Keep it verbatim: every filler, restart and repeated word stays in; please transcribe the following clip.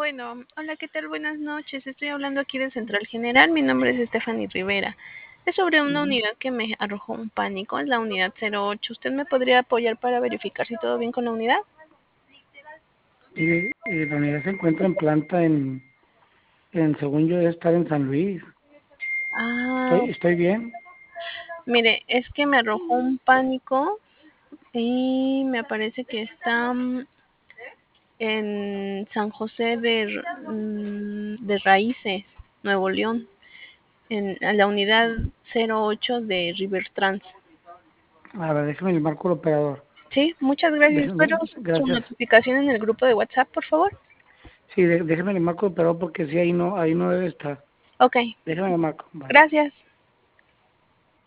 Bueno, hola, ¿qué tal? Buenas noches. Estoy hablando aquí de Central General. Mi nombre es Stephanie Rivera. Es sobre una Ujú. unidad que me arrojó un pánico, es la unidad cero ocho. ¿Usted me podría apoyar para verificar si todo bien con la unidad? Y, y la unidad se encuentra en planta en, en según yo, debe estar en San Luis. Ah, ¿Estoy, estoy bien? mire, es que me arrojó un pánico y me parece que está mm, en San José de, R- mm, de Raíces, Nuevo León, en en la unidad cero ocho de River Trans. A ver, déjame el marco al operador. Sí, muchas gracias. Déjame, Espero su gracias. notificación en el grupo de WhatsApp, por favor. Sí, de- déjame el marco al operador porque sí, ahí no, ahí no debe estar. Ok, Déjame el marco. Bye. gracias.